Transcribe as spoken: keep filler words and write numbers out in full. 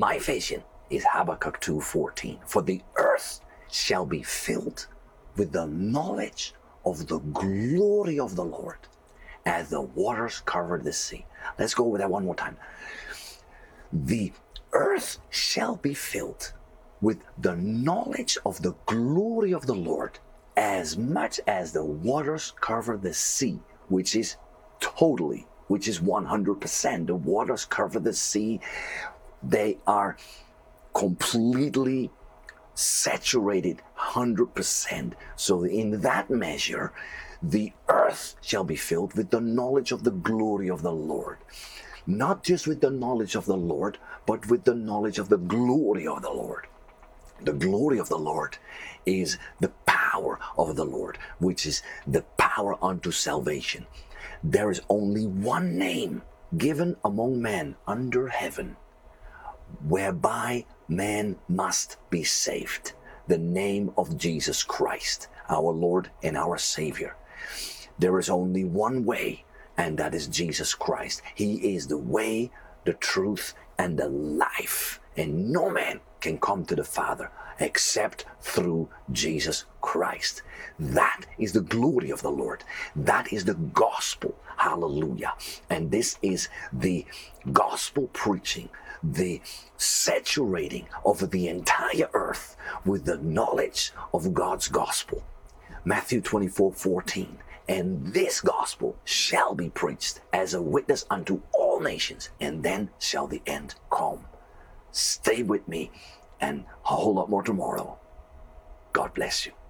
My vision is Habakkuk two fourteen. For the earth shall be filled with the knowledge of the glory of the Lord as the waters cover the sea. Let's go with that one more time. The earth shall be filled with the knowledge of the glory of the Lord as much as the waters cover the sea, which is totally, which is one hundred percent. The waters cover the sea. They are completely saturated one hundred percent. So in that measure, the earth shall be filled with the knowledge of the glory of the Lord. Not just with the knowledge of the Lord, but with the knowledge of the glory of the Lord. The glory of the Lord is the power of the Lord, which is the power unto salvation. There is only one name given among men under heaven, whereby man must be saved. The name of Jesus Christ, our Lord and our Savior. There is only one way, and that is Jesus Christ. He is the way, the truth, and the life. And no man can come to the Father except through Jesus Christ. That is the glory of the Lord. That is the gospel. Hallelujah. And this is the gospel preaching, the saturating of the entire earth with the knowledge of God's gospel. Matthew twenty-four fourteen. And this gospel shall be preached as a witness unto all nations, and then shall the end come. Stay with me, and a whole lot more tomorrow. God bless you.